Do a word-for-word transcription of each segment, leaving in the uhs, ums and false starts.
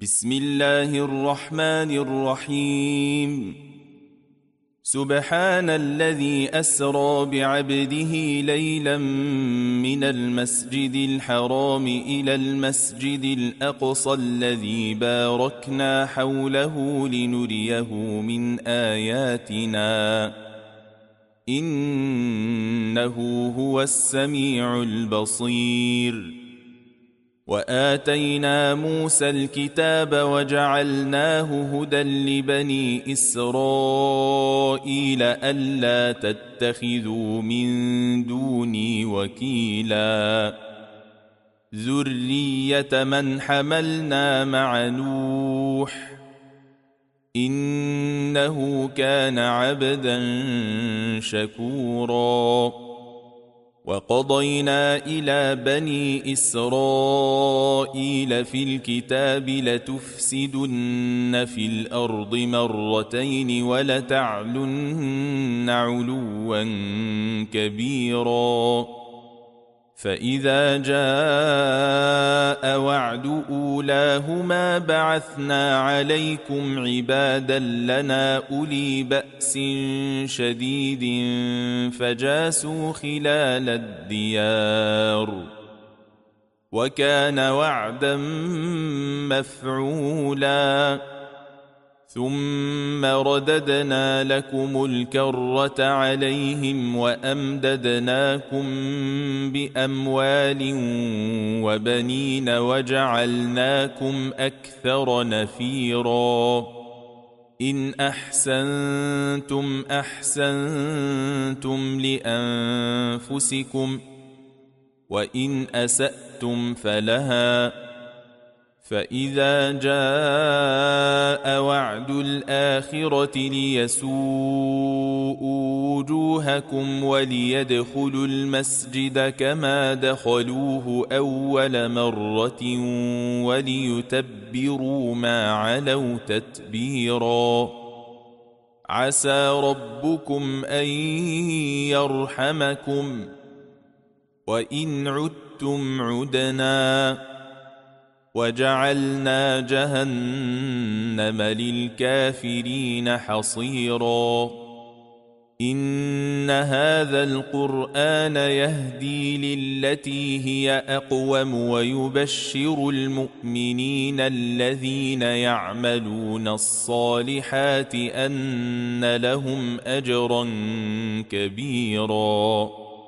بسم الله الرحمن الرحيم سبحان الذي أسرى بعبده ليلا من المسجد الحرام إلى المسجد الأقصى الذي باركنا حوله لنريه من آياتنا إنه هو السميع البصير. وآتينا موسى الكتاب وجعلناه هدى لبني إسرائيل ألا تتخذوا من دوني وكيلا ذرية من حملنا مع نوح إنه كان عبدا شكورا. وقضينا إلى بني إسرائيل في الكتاب لتفسدن في الأرض مرتين ولتعلن علوا كبيرا فإذا جاء وعد أولاهما بعثنا عليكم عبادا لنا أولي بأس شديد فجاسوا خلال الديار وكان وعدا مفعولا. ثم رددنا لكم الكرة عليهم وأمددناكم بأموال وبنين وجعلناكم أكثر نفيرا. إن أحسنتم أحسنتم لأنفسكم وإن أسأتم فلها فإذا جاء وعد الآخرة ليسوءوا وجوهكم وليدخلوا المسجد كما دخلوه أول مرة وليتبروا ما علوا تتبيرا. عسى ربكم أن يرحمكم وإن عدتم عدنا وجعلنا جهنم للكافرين حصيرا. إن هذا القرآن يهدي للتي هي أقوم ويبشر المؤمنين الذين يعملون الصالحات أن لهم أجرا كبيرا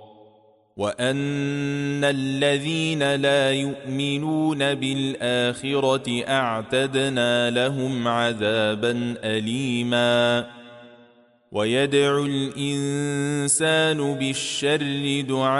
وأن الذين لا يؤمنون بالآخرة أعتدنا لهم عذابا أليما. ويدعو الإنسان بالشر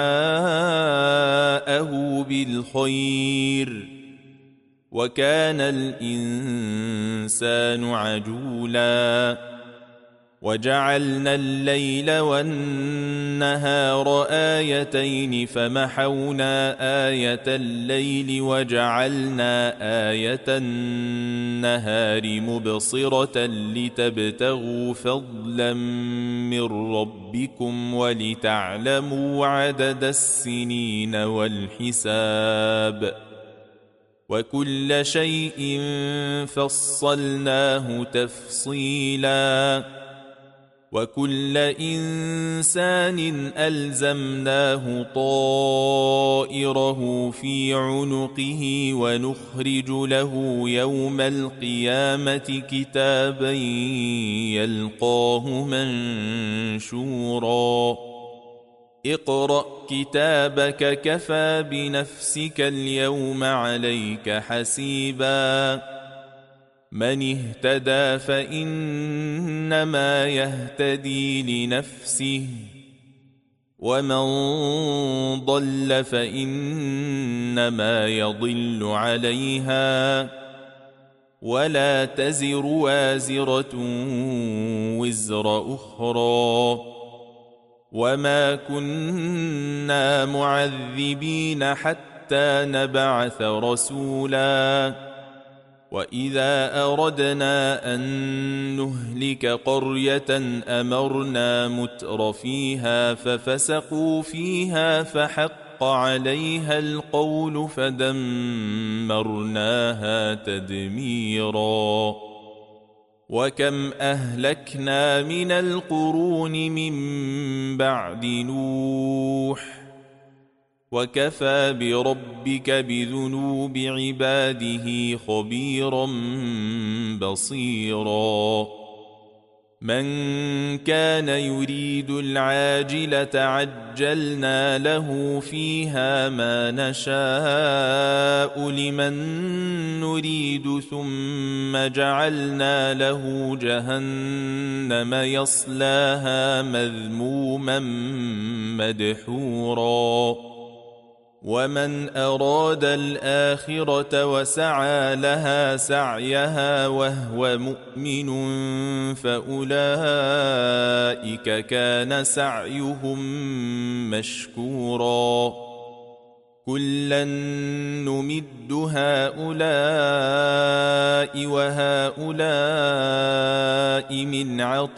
دعاءه بالخير وكان الإنسان عجولا. وجعلنا الليل والنهار آيتين فمحونا آية الليل وجعلنا آية النهار مبصرة لتبتغوا فضلا من ربكم ولتعلموا عدد السنين والحساب وكل شيء فصلناه تفصيلا. وكل إنسان ألزمناه طائره في عنقه ونخرج له يوم القيامة كتابا يلقاه منشورا. اقرأ كتابك كفى بنفسك اليوم عليك حسيبا. من اهتدى فإنما يهتدي لنفسه ومن ضل فإنما يضل عليها ولا تزر وازرة وزر أخرى وما كنا معذبين حتى نبعث رسولا. وإذا أردنا أن نهلك قرية أمرنا متر فيها ففسقوا فيها فحق فحق عليها القول فدمرناها تدميرا وكم أهلكنا من القرون من بعد نوح وكفى بربك بذنوب عباده خبيرا بصيرا من كان يريد العاجلة عجلنا له فيها ما نشاء لمن نريد ثم جعلنا له جهنم يصلاها مذموما مدحورا ومن أراد الآخرة وسعى لها سعيها وهو مؤمن فأولئك كان سعيهم مشكورا كلا نمد هؤلاء وهؤلاء من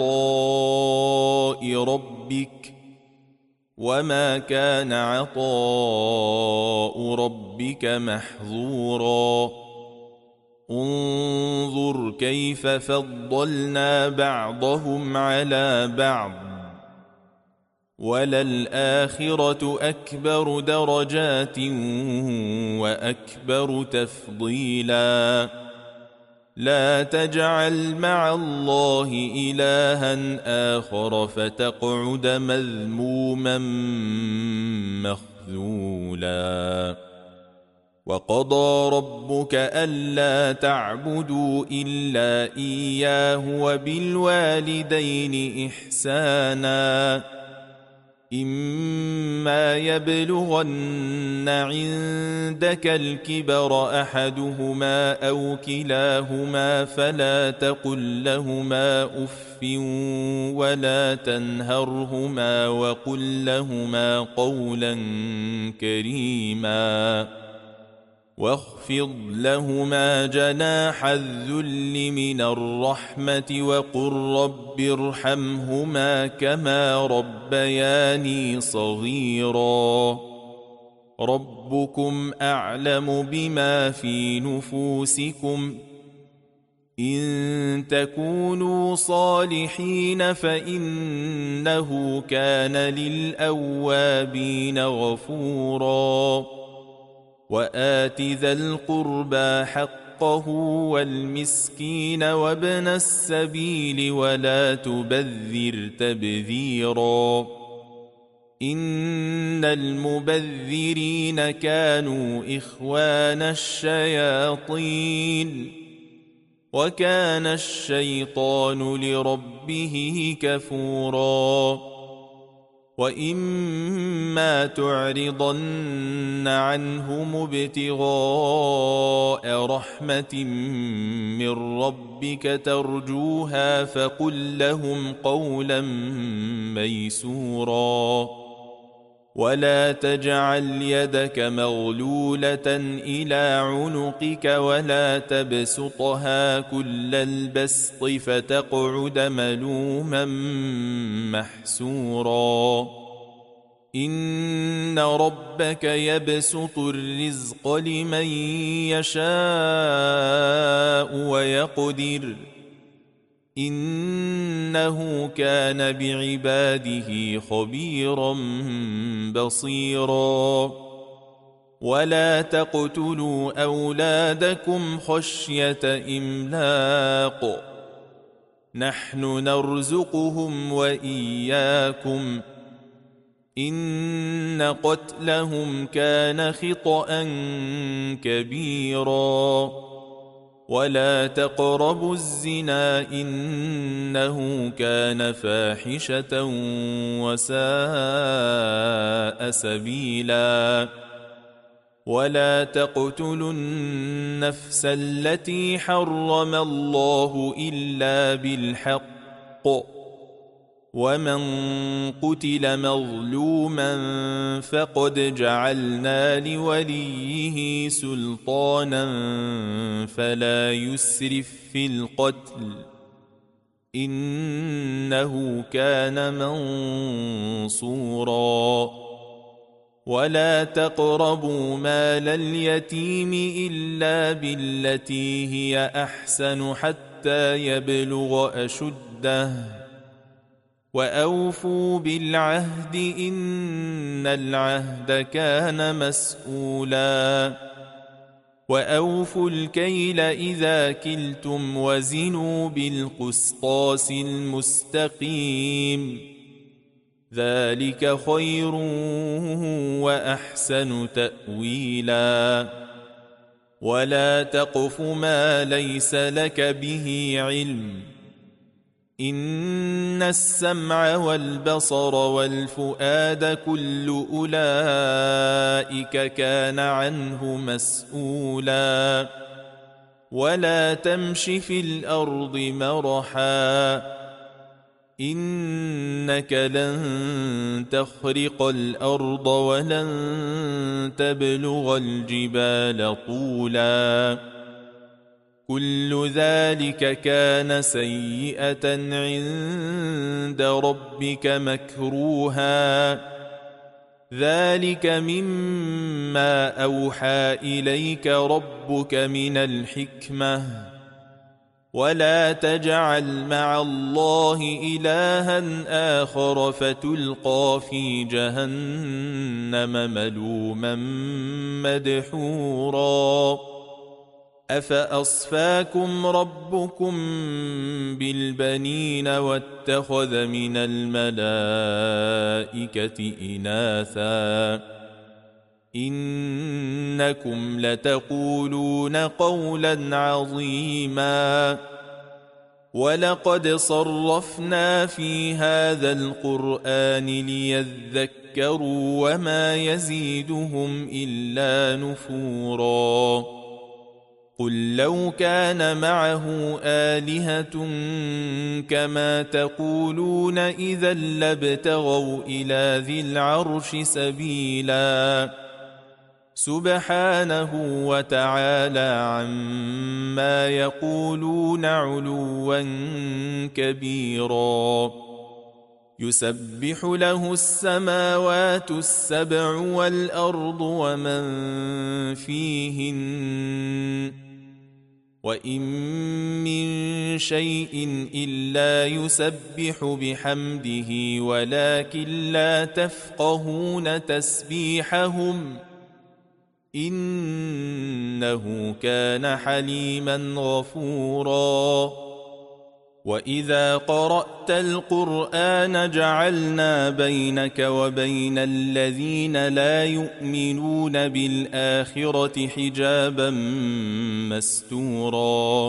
عطاء ربك وما كان عطاء ربك محظورا انظر كيف فضلنا بعضهم على بعض وللآخرة أكبر درجات وأكبر تفضيلا لا تجعل مع الله إلها آخر فتقعد مذموما مخذولا وقضى ربك ألا تعبدوا إلا إياه وبالوالدين إحسانا إما يبلغن عندك الكبر أحدهما أو كلاهما فلا تقل لهما أف ولا تنهرهما وقل لهما قولا كريما واخفض لهما جناح الذل من الرحمة وقل رب ارحمهما كما ربياني صغيرا ربكم أعلم بما في نفوسكم إن تكونوا صالحين فإنه كان للأوابين غفورا وآت ذا القربى حقه والمسكين وابن السبيل ولا تبذر تبذيرا إن المبذرين كانوا إخوان الشياطين وكان الشيطان لربه كفورا وإما تعرضن عنهم ابتغاء رحمة من ربك ترجوها فقل لهم قولا ميسورا ولا تجعل يدك مغلولة إلى عنقك ولا تبسطها كل البسط فتقعد ملوما محسورا إن ربك يبسط الرزق لمن يشاء ويقدر إنه كان بعباده خبيرا بصيرا ولا تقتلوا أولادكم خشية إملاق نحن نرزقهم وإياكم إن قتلهم كان خطأ كبيرا ولا تقربوا الزنا إنه كان فاحشة وساء سبيلا ولا تقتلوا النفس التي حرم الله إلا بالحق ومن قتل مظلوما فقد جعلنا لوليه سلطانا فلا يسرف في القتل إنه كان منصورا ولا تقربوا مال اليتيم إلا بالتي هي أحسن حتى يبلغ أشده وأوفوا بالعهد إن العهد كان مسؤولا وأوفوا الكيل إذا كلتم وزنوا بالقسطاس المستقيم ذلك خير وأحسن تأويلا ولا تقف ما ليس لك به علم إن السمع والبصر والفؤاد كل أولئك كان عنه مسؤولا ولا تمش في الأرض مرحا إنك لن تخرق الأرض ولن تبلغ الجبال طولا كل ذلك كان سيئة عند ربك مكروها ذلك مما أوحى إليك ربك من الحكمة ولا تجعل مع الله إلها آخر فتلقى في جهنم ملوما مدحورا أفأصفاكم ربكم بالبنين واتخذ من الملائكة إناثا إنكم لتقولون قولا عظيما ولقد صرفنا في هذا القرآن ليذكروا وما يزيدهم إلا نفورا قل لو كان معه آلهة كما تقولون إذا لابتغوا إلى ذي العرش سبيلا سبحانه وتعالى عما يقولون علوا كبيرا يسبح له السماوات السبع والأرض ومن فيهن وإن من شيء إلا يسبح بحمده ولكن لا تفقهون تسبيحهم إنه كان حليما غفورا وإذا قرأت القرآن جعلنا بينك وبين الذين لا يؤمنون بالآخرة حجابا مستورا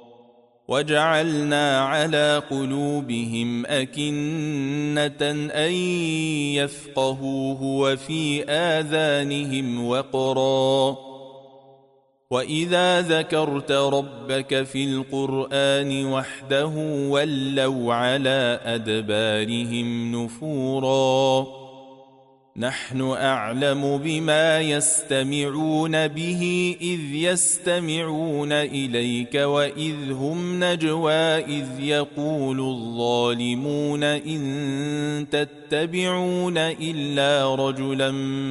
وجعلنا على قلوبهم أكنة أن يفقهوه وفي آذانهم وقرا وإذا ذكرت ربك في القرآن وحده ولوا على أدبارهم نفورا نحن أعلم بما يستمعون به إذ يستمعون إليك وإذ هم نجوى إذ يقول الظالمون إن تتبعون إلا رجلا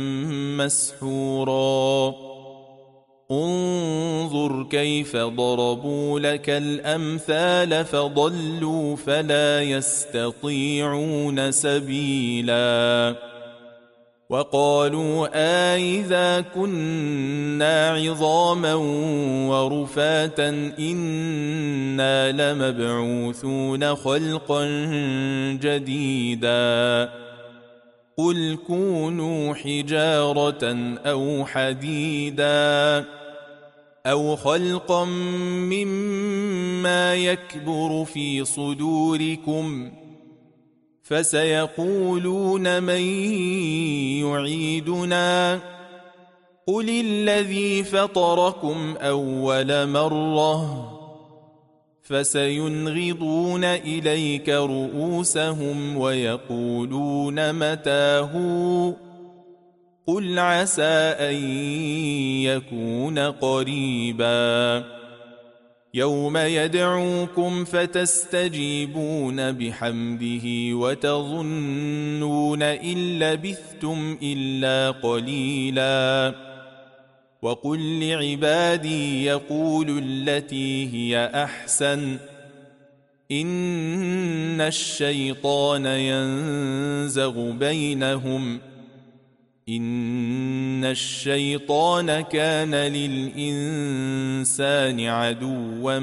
مسحورا انظر كيف ضربوا لك الأمثال فضلوا فلا يستطيعون سبيلا وقالوا أإذا كنا عظاما ورفاتا إنا لمبعوثون خلقا جديدا قل كونوا حجارة أو حديدا أو خلقا مما يكبر في صدوركم فسيقولون من يعيدنا قل الذي فطركم أول مرة فسينغضون إليك رؤوسهم ويقولون متى هو قل عسى أن يكون قريبا يوم يدعوكم فتستجيبون بحمده وتظنون إن لبثتم إلا قليلا وقل لعبادي يقولوا التي هي أحسن إن الشيطان ينزغ بينهم إن الشيطان كان للإنسان عدوا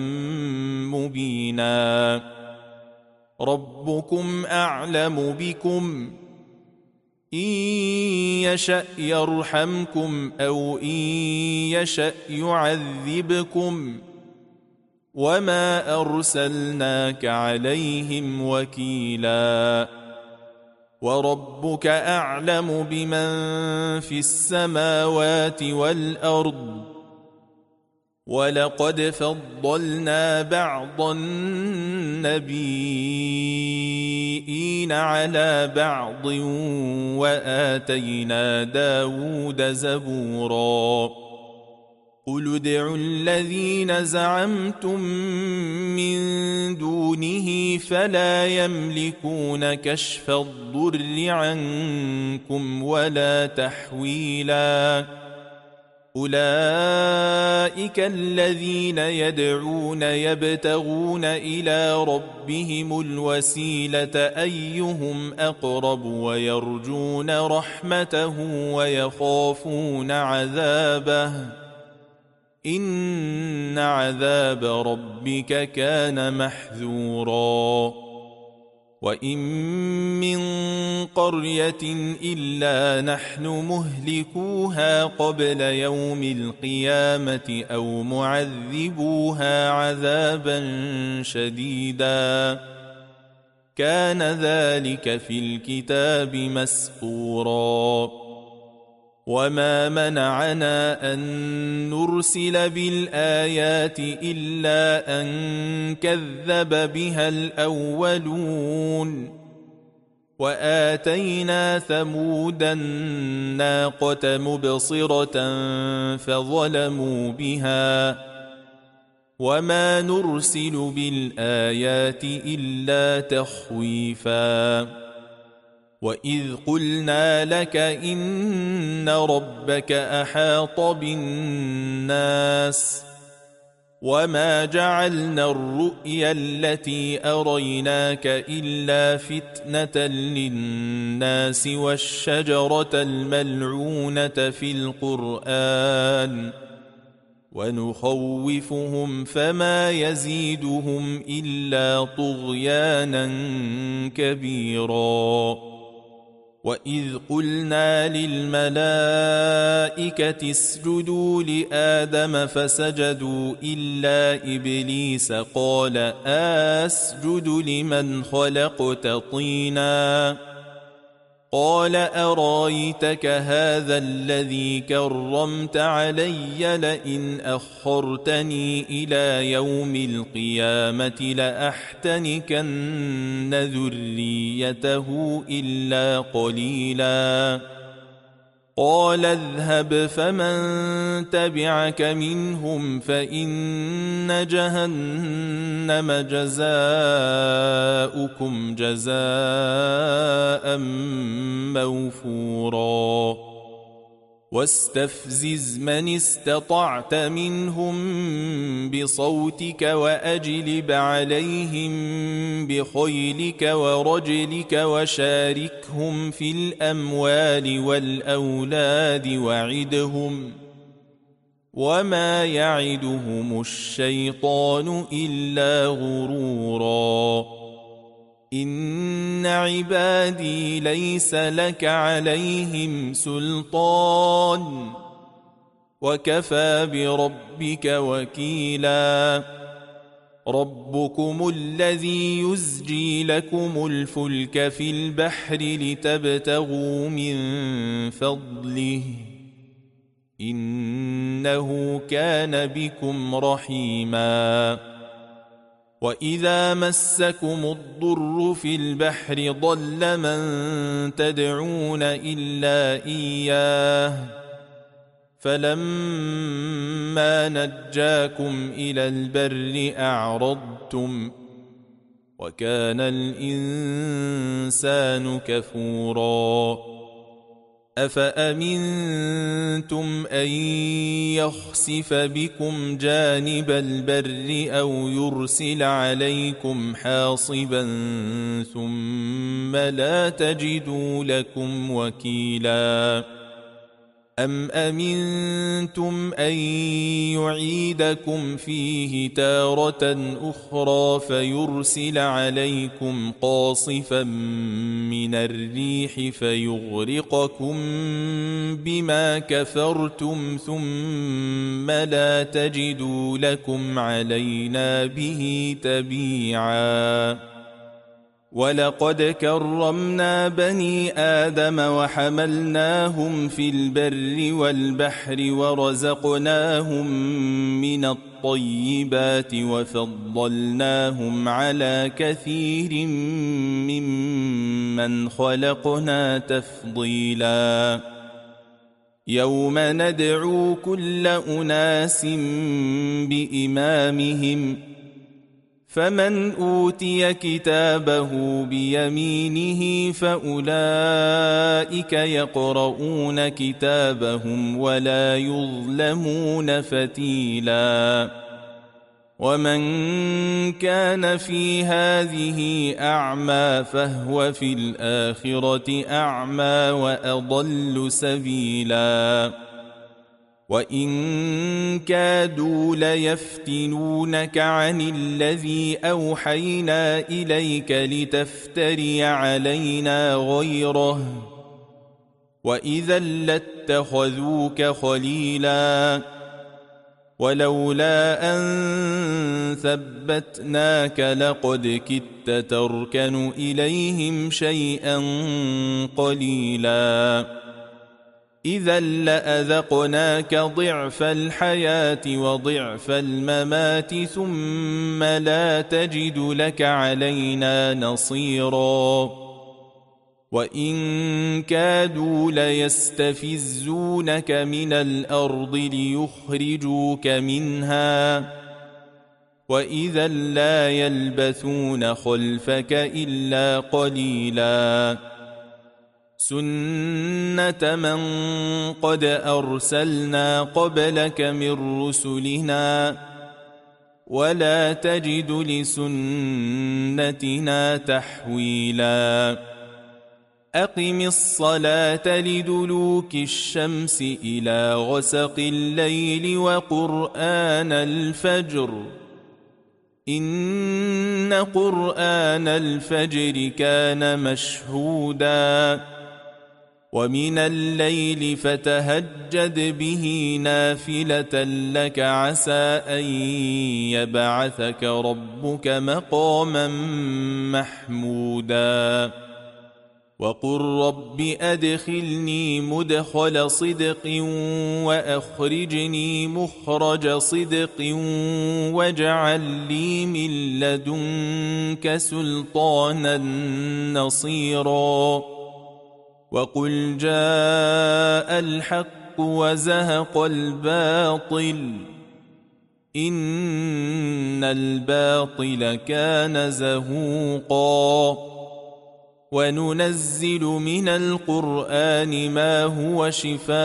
مبينا ربكم أعلم بكم إن يشأ يرحمكم أو إن يشأ يعذبكم وما أرسلناك عليهم وكيلا وربك أعلم بمن في السماوات والأرض ولقد فضلنا بعض النبيين على بعض وآتينا داود زبورا قل ادعوا الذين زعمتم من دونه فلا يملكون كشف الضر عنكم ولا تحويلا أولئك الذين يدعون يبتغون إلى ربهم الوسيلة أيهم أقرب ويرجون رحمته ويخافون عذابه إن عذاب ربك كان محذورا وإن من قرية إلا نحن مهلكوها قبل يوم القيامة أو معذبوها عذابا شديدا كان ذلك في الكتاب مسطورا وما منعنا أن نرسل بالآيات إلا أن كذب بها الأولون وآتينا ثمود الناقة مبصرة فظلموا بها وما نرسل بالآيات إلا تخويفا وإذ قلنا لك إن ربك أحاط بالناس وما جعلنا الرؤيا التي أريناك إلا فتنة للناس والشجرة الملعونة في القرآن ونخوفهم فما يزيدهم إلا طغيانا كبيرا وإذ قلنا للملائكة اسجدوا لآدم فسجدوا إلا إبليس قال أسجد لمن خلقت طينا قال أرايتك هذا الذي كرمت علي لئن أخرتني إلى يوم القيامة لأحتنكن ذريته إلا قليلا قال اذهب فمن تبعك منهم فإن جهنم جزاؤكم جزاء موفورا واستفزز من استطعت منهم بصوتك وأجلب عليهم بخيلك ورجلك وشاركهم في الأموال والأولاد وعدهم وما يعدهم الشيطان إلا غرورا إن عبادي ليس لك عليهم سلطان وكفى بربك وكيلا ربكم الذي يزجي لكم الفلك في البحر لتبتغوا من فضله إنه كان بكم رحيما وإذا مسكم الضر في البحر ضل من تدعون إلا إياه فلما نجاكم إلى البر أعرضتم وكان الإنسان كفورا أفأمنتم أن يخسف بكم جانب البر أو يرسل عليكم حاصبا ثم لا تجدوا لكم وكيلا أم أمنتم أن يعيدكم فيه تارة أخرى فيرسل عليكم قاصفا من الريح فيغرقكم بما كفرتم ثم لا تجدوا لكم علينا به تبيعا ولقد كرمنا بني آدم وحملناهم في البر والبحر ورزقناهم من الطيبات وفضلناهم على كثير ممن خلقنا تفضيلا يوم ندعو كل أناس بإمامهم فمن أوتي كتابه بيمينه فأولئك يقرؤون كتابهم ولا يظلمون فتيلا ومن كان في هذه أعمى فهو في الآخرة أعمى وأضل سبيلا وإن كادوا ليفتنونك عن الذي أوحينا إليك لتفتري علينا غيره وإذا لاتخذوك خليلا ولولا أن ثبتناك لقد كدت تركن إليهم شيئا قليلا إذا لأذقناك ضعف الحياة وضعف الممات ثم لا تجد لك علينا نصيرا وإن كادوا ليستفزونك من الأرض ليخرجوك منها وإذا لا يلبثون خلفك إلا قليلا سنة من قد أرسلنا قبلك من رسلنا ولا تجد لسنتنا تحويلا أقم الصلاة لدلوك الشمس إلى غسق الليل وقرآن الفجر إن قرآن الفجر كان مشهودا ومن الليل فتهجد به نافلة لك عسى أن يبعثك ربك مقاما محمودا وقل رب أدخلني مدخل صدق وأخرجني مخرج صدق واجعل لي من لدنك سلطانا نصيرا وقل جاء الحق وزهق الباطل إن الباطل كان زهوقا وننزل من القرآن ما هو شفاء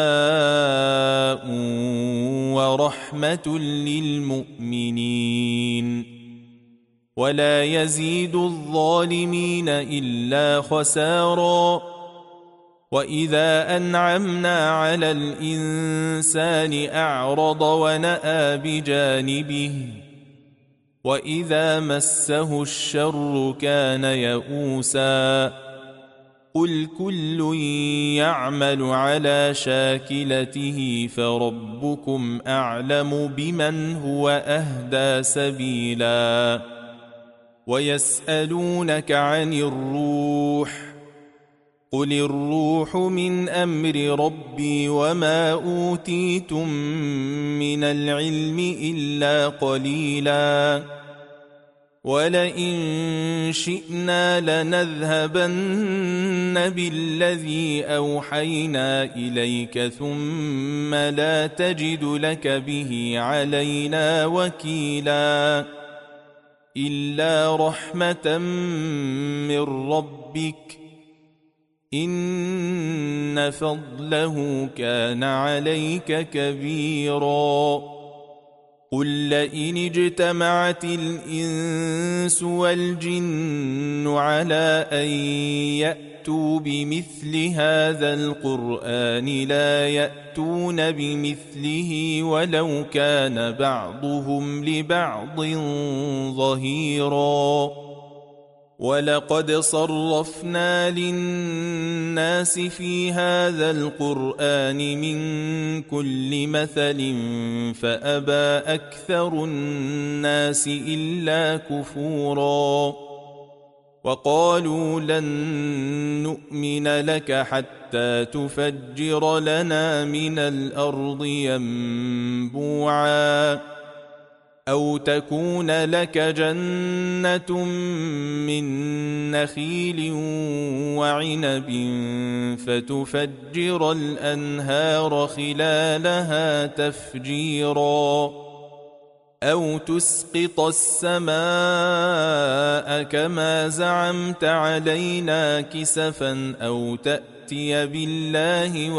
ورحمة للمؤمنين ولا يزيد الظالمين إلا خسارا وإذا أنعمنا على الإنسان أعرض ونأى بجانبه وإذا مسه الشر كان يئوسا قل كل يعمل على شاكلته فربكم أعلم بمن هو أهدى سبيلا ويسألونك عن الروح قل الروح من أمر ربي وما أوتيتم من العلم إلا قليلا ولئن شئنا لنذهبن بالذي أوحينا إليك ثم لا تجد لك به علينا وكيلا إلا رحمة من ربك إن فضله كان عليك كبيرا قل لئن اجتمعت الإنس والجن على أن يأتوا بمثل هذا القرآن لا يأتون بمثله ولو كان بعضهم لبعض ظهيرا ولقد صرفنا للناس في هذا القرآن من كل مثل فأبى أكثر الناس إلا كفورا وقالوا لن نؤمن لك حتى تفجر لنا من الأرض ينبوعا أو تكون لك جنة من نخيل وعنب فتفجر الأنهار خلالها تفجيرا أو تسقط السماء كما زعمت علينا كسفا أو تأتي بالله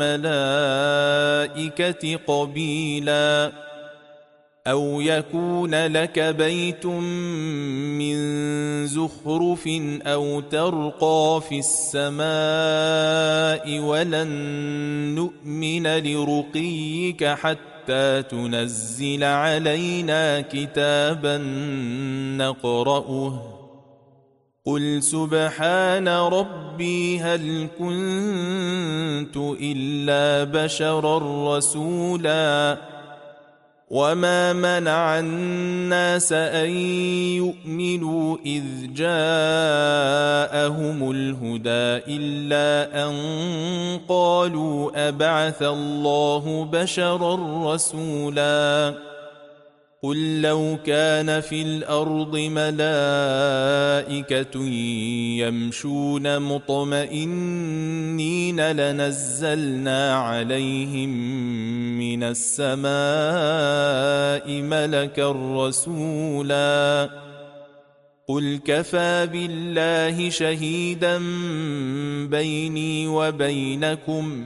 والملائكة قبيلا أو يكون لك بيت من زخرف أو ترقى في السماء ولن نؤمن لرقيك حتى تنزل علينا كتابا نقرأه قل سبحان ربي هل كنت إلا بشرا رسولا وما منع الناس أن يؤمنوا إذ جاءهم الهدى إلا أن قالوا أبعث الله بشرا رسولا قل لو كان في الأرض ملائكة يمشون مطمئنين لنزلنا عليهم من السماء ملكا رسولا قل كفى بالله شهيدا بيني وبينكم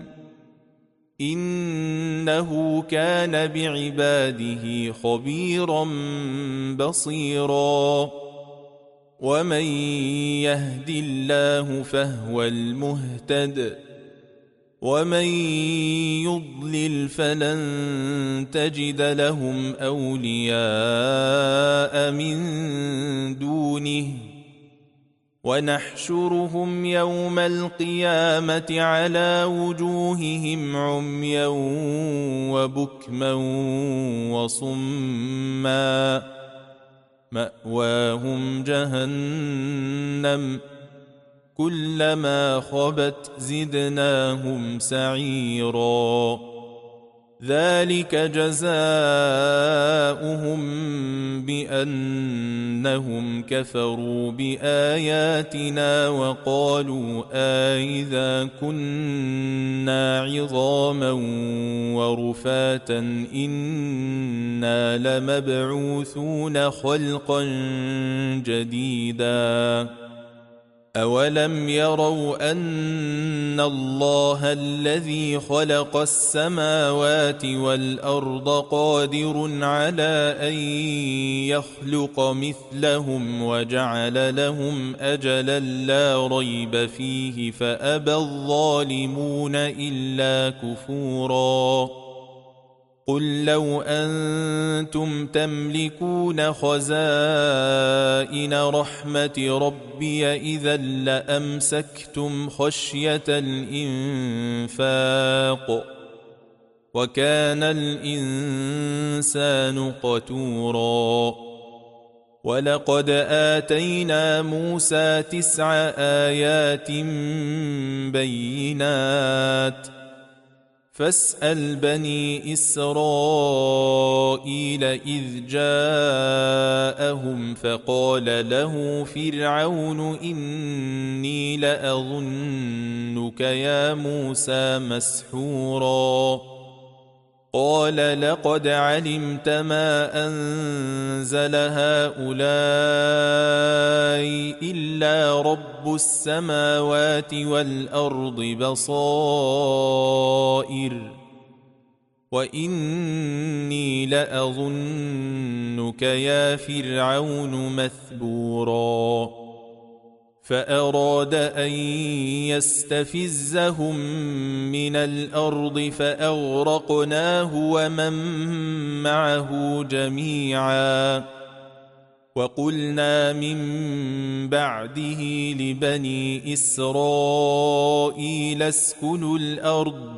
إنه كان بعباده خبيرا بصيرا ومن يهد الله فهو المهتد ومن يضلل فلن تجد لهم أولياء من دونه ونحشرهم يوم القيامة على وجوههم عميا وبكما وصما مأواهم جهنم كلما خبت زدناهم سعيرا ذلك جزاؤهم بأنهم كفروا بآياتنا وقالوا أإذا كنا عظاما ورفاتا إنا لمبعوثون خلقا جديدا أولم يروا أن الله الذي خلق السماوات والأرض قادر على أن يخلق مثلهم وجعل لهم أجلا لا ريب فيه فأبى الظالمون إلا كفورا قل لو أنتم تملكون خزائن رحمة ربي إذا لأمسكتم خشية الإنفاق وكان الإنسان قتورا ولقد آتينا موسى تسع آيات بينات فاسأل بني إسرائيل إذ جاءهم فقال له فرعون إني لأظنك يا موسى مسحورا قال لقد علمت ما أنزل هؤلاء إلا رب السماوات والأرض بصائر وإني لأظنك يا فرعون مثبورا فأراد أن يستفزهم من الأرض فأغرقناه ومن معه جميعا وقلنا من بعده لبني إسرائيل اسكنوا الأرض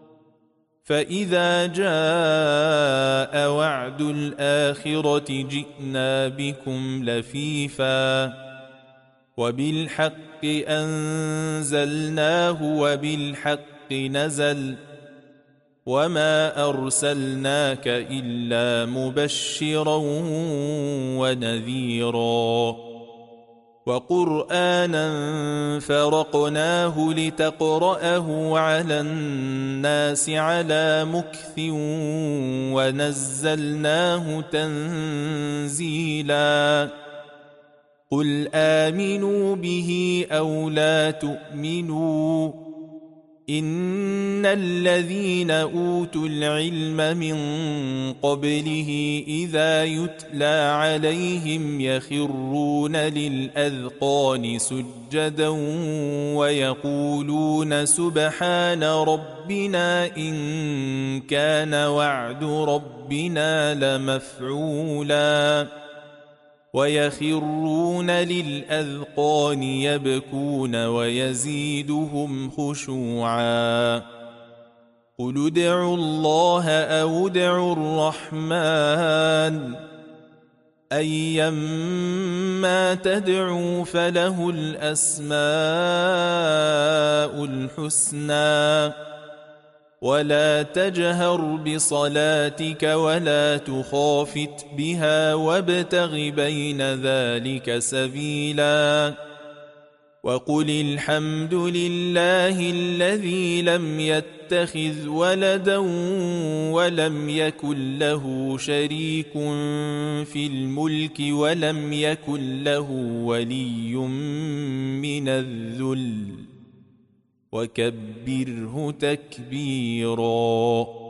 فإذا جاء وعد الآخرة جئنا بكم لفيفا وبالحق أنزلناه وبالحق نزل وما أرسلناك إلا مبشرا ونذيرا وقرآنا فرقناه لتقرأه على الناس على مكث ونزلناه تنزيلا قل آمنوا به أو لا تؤمنوا إن الذين أوتوا العلم من قبله إذا يتلى عليهم يخرون للأذقان سجدا ويقولون سبحان ربنا إن كان وعد ربنا لمفعولا ويخرون للأذقان يبكون ويزيدهم خشوعا قل ادعوا الله أو ادعوا الرحمن أيما تدعوا فله الأسماء الحسنى ولا تجهر بصلاتك ولا تخافت بها وابتغ بين ذلك سبيلا وقل الحمد لله الذي لم يتخذ ولدا ولم يكن له شريك في الملك ولم يكن له ولي من الذل وكبره تكبيرا.